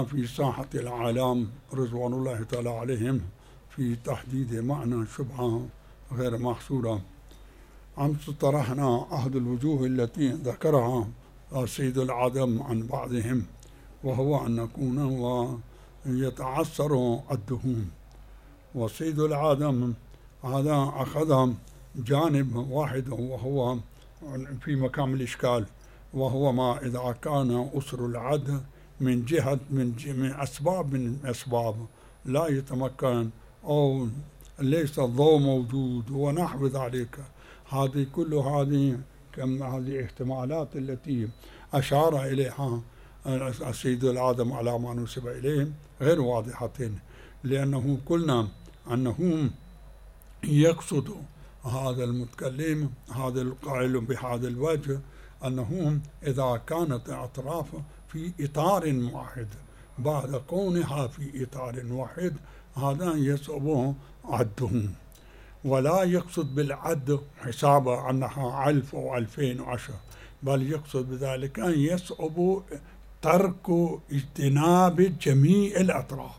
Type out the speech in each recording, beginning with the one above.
هنا في ساحة العالم رضوان الله تعالى عليهم في تحديد معنى شبهة غير محصورة. أمس طرحنا أحد الوجوه التي ذكرها سيد العدم عن بعضهم، وهو أن يكون ويتعثر الدهون، وسيد العدم هذا أخذ جانب واحد وهو في مقام الإشكال، وهو ما إذا كان أسر العد من جهة من أسباب لا يتمكن أو ليس الضوء موجود ونحو ذلك. هذه كل هذه هذه احتمالات التي أشار إليها السيد العدم على ما نسب إليهم غير واضحة، لأنه قلنا أنه يقصد هذا المتكلم هذا القائل بهذا الوجه أنه إذا كانت أطراف في إطار واحد بعد كونها في إطار واحد هذا يصعب عدهم، ولا يقصد بالعد حساب أنها 1000 أو 2010، بل يقصد بذلك أن يصعب ترك اجتناب جميع الأطراف،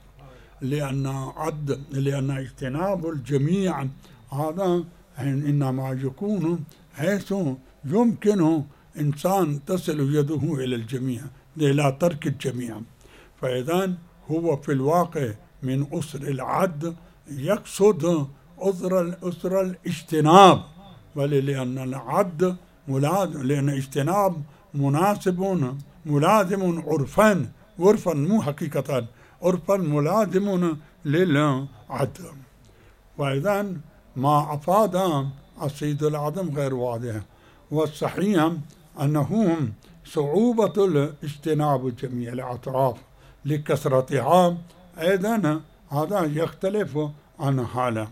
لأن اجتناب الجميع هذا إنما يكون حيث يمكن إنسان تصل يده إلى الجميع إلى ترك الجميع. فإذا هو في الواقع من أسر العد يقصد أسر الاجتناب، ولأن العد لأن اجتناب مناسب ملازم عرفا مو حقيقة، عرفا ملازم للعد. وإذا ما أفاد السيد العدم غير واضح، والصحيح أنه صعوبة الاجتناب جميع الأطراف لكثرتها أيضا هذا يختلف عن حاله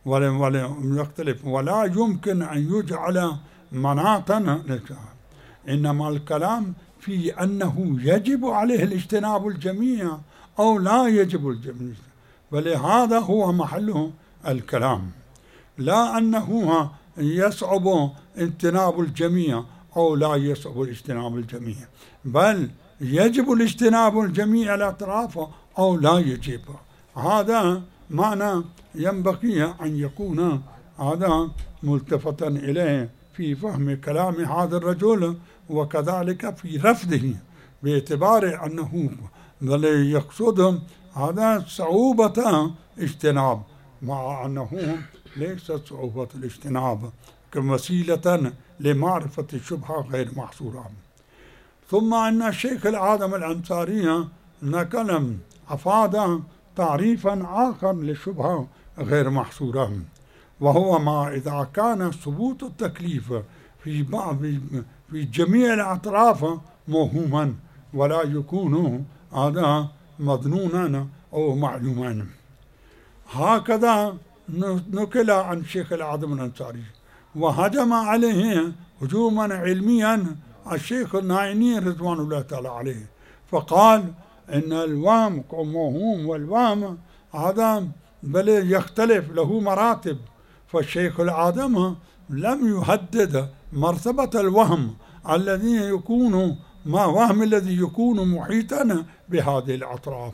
ولا يمكن أن يجعل مناطا، إنما الكلام في أنه يجب عليه الاجتناب الجميع أو لا يجب الجميع، ولهذا هو محل الكلام، لا أنه يصعب اجتناب الجميع أو لا يصعب اجتناب الجميع، بل يجب الاجتناب الجميع الأطراف أو لا يجب. هذا معنى ينبغي أن يكون هذا ملتفتا إليه في فهم كلام هذا الرجل، وكذلك في رفضه باعتبار أنه يقصد هذا صعوبة اجتناب، مع أنه ليست صعوبة الاجتناب كوسيلة لمعرفة الشبهة غير محصورة. ثم أن الشيخ العدم الأنصاري نقل أفاد تعريفا آخر للشبهة غير محصورة، وهو ما إذا كان ثبوت التكليف في جميع الأطراف موهوما ولا يكون هذا مظنونا أو معلوما. هكذا نقل عن شيخ العدم الأنصاري، وهجم عليه هجوما علميا الشيخ النايني رضوان الله تعالى عليه، فقال إن الوهم موهوم، والوهم هذا بل يختلف له مراتب، فالشيخ العدم لم يهدد مرتبة الوهم الذي يكون ما وهم الذي يكون محيطا بهذه الأطراف،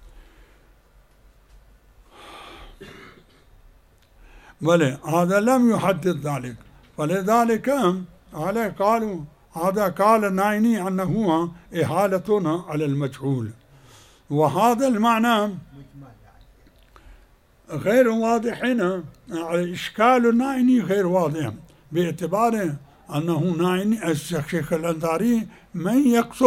بل هذا لم يحدد ذلك. فلذلك قالوا هذا قال النايني أنه إحالة على المجهول، وهذا المعنى غير واضح هنا، إشكال النايني غير واضح باعتبار أنه نايني الشيخ الأنصاري من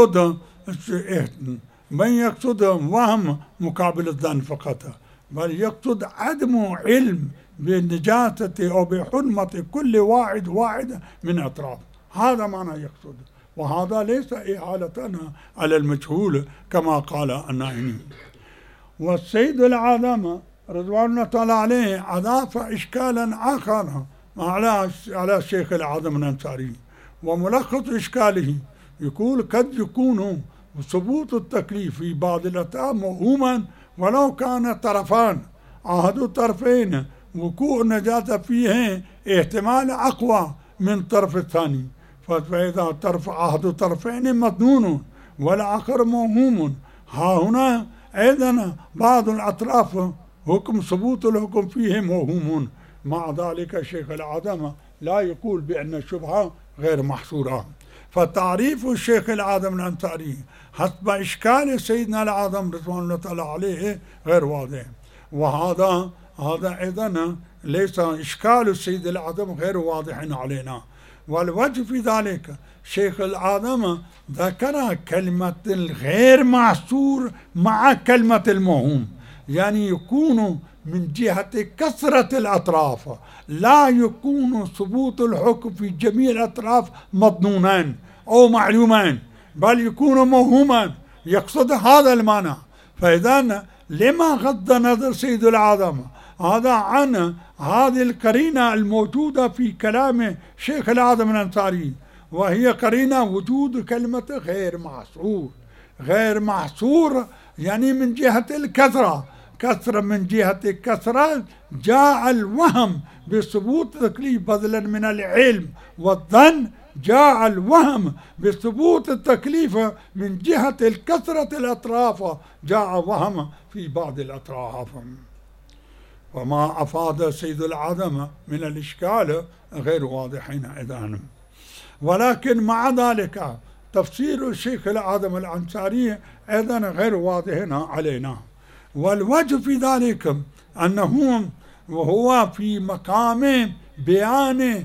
يقصد وهم مقابل الظن فقط، بل يقصد عدم علم بالنجاسة أو بحرمة كل واحد من أطراف، هذا معنى يقصد، وهذا ليس إحالة على المجهول كما قال النايني. والسيد العدم رضوان الله تعالى عليه أضاف إشكالا آخر على الشيخ العدم الأنصاري، وملخص إشكاله يقول قد يكون ثبوت التكليف في بعض الأطراف موهوما ولو كان طرفان أحد الطرفين وقوع النجاسة فيه احتمال أقوى من الطرف الثاني، فإذا طرف أحد الطرفين مظنون والآخر موهوم ها هنا أيضا بعض الأطراف حكم ثبوت الحكم فيه موهوم، مع ذلك شيخ العظمة لا يقول بأن الشبهة غير محصورة. فتعريف الشيخ العظم الأنصاري حسب إشكال سيدنا العظم رضوان الله تعالى عليه غير واضح، وهذا أيضا ليس إشكال السيد العظم غير واضح علينا. والوجه في ذلك شيخ العظم ذكر كلمة الغير محصور مع كلمة الموهوم، يعني يكون من جهة كثرة الأطراف، لا يكون ثبوت الحكم في جميع الأطراف مظنونان أو معلومان، بل يكون موهوما، يقصد هذا المعنى. فإذا لما غض نظر سيد العظم هذا عن هذه القرينة الموجودة في كلام شيخ العظم الأنصاري، وهي قرينة وجود كلمة غير محصور. غير محصور يعني من جهة الكثرة، كثرة من جهة الكثرة جاء الوهم بثبوت التكليف بدلا من العلم والظن، جاء الوهم بثبوت التكليف من جهة الكثرة الأطراف، جاء وهم في بعض الأطراف. وما أفاد سيد العظم من الإشكال غير واضحين أيضا. ولكن مع ذلك تفسير الشيخ العظم الأنصاري أيضا غير واضح علينا. والوجه في ذلك أنه وهو في مقام بيان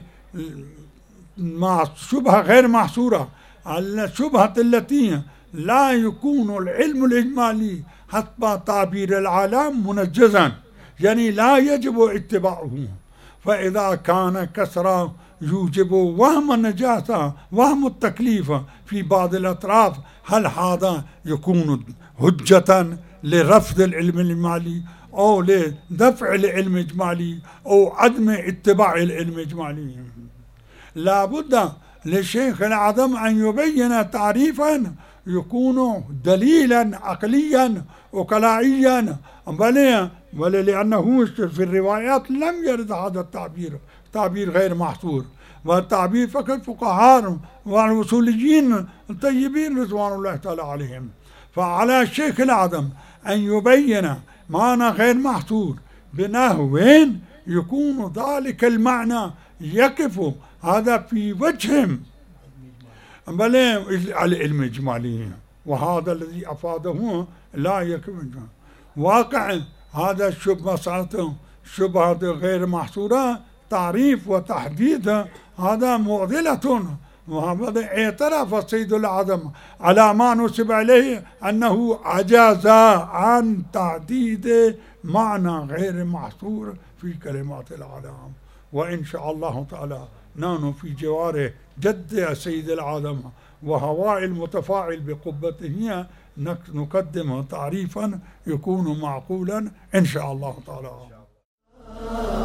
شبهة غير محصورة، الشبهة التي لا يكون العلم الإجمالي حسب تعبير العالم منجزا، يعني لا يجب اتباعه. فإذا كان كسرة يوجب وهم النجاسة وهم التكليف في بعض الأطراف، هل هذا يكون حجة لرفض العلم الإجمالي أو لدفع العلم الإجمالي أو عدم اتباع العلم الإجمالي؟ لا بد للشيخ العظم أن يبين تعريفا يكون دليلا عقليا وكلائيا، بل لأنه في الروايات لم يرد هذا التعبير، تعبير غير محصور، والتعبير فقط فقهاء والوصوليين الطيبين رضوان الله تعالى عليهم. فعلى الشيخ العظم أن يبين معنى غير محصور بنحو يكون ذلك المعنى يقف هذا في وجههم بل العلم الإجمالي، وهذا الذي أفاده لا يكفي. واقع هذا الشبهة صارت شبهة غير محصورة، تعريف وتحديد هذا معضلة، وهذا اعترف سيد العظم على ما نسب إليه أنه عجز عن تحديد معنى غير محصور في كلمات العالم. وإن شاء الله تعالى نحن في جوار جد سيد العظم وهواء المتفاعل بقبته نقدم تعريفا يكون معقولا إن شاء الله تعالى.